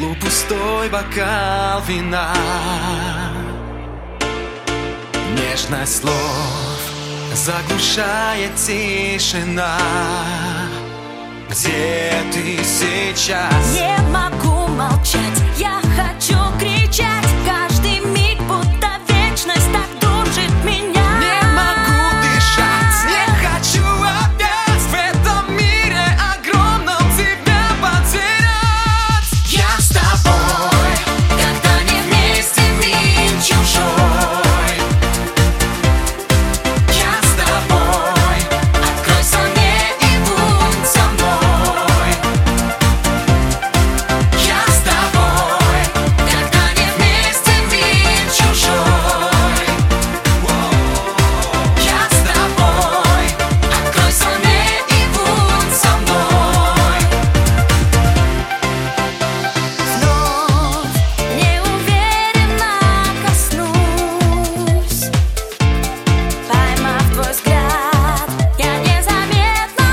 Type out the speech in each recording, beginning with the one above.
полупустой бокал вина. Нежность слов заглушает тишина. Где ты сейчас? Не могу молчать, я хочу кричать. Каждый миг будто вечность так душит меня. Не могу дышать, не хочу опять в этом мире огромном тебя потерять. Я с тобой, когда не вместе мир чужой. Я с тобой, откройся мне и будь со мной. Я с тобой, когда не вместе мир чужой. Я с тобой, откройся мне и будь со мной. Вновь неуверенно коснусь, поймав твой взгляд, я незаметно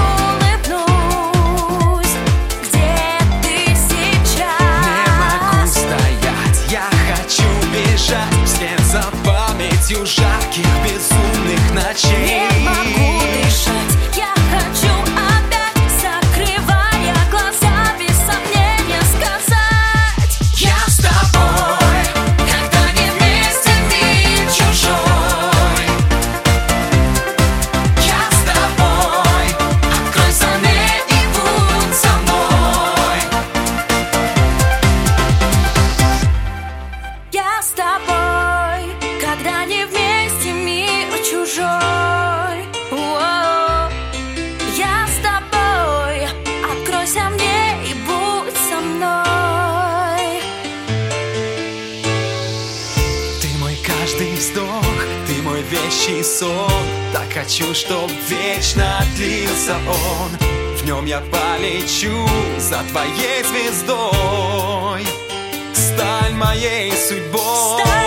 улыбнусь. Где ты сейчас? Не могу стоять, я хочу бежать вслед за памятью жарких безумных ночей. Не могу дышать, я хочу опять, закрывая глаза, без сомнения сказать. Я с тобой, когда не вместе мир чужой. Я с тобой, откройся мне и будь со мной. Я с тобой, когда не вместе мир чужой. О, я с тобой, откройся мне и будь со мной. Ты мой каждый вздох, ты мой вещий сон. Так хочу, чтоб вечно длился он. В нем я полечу за твоей звездой. Стань моей судьбой.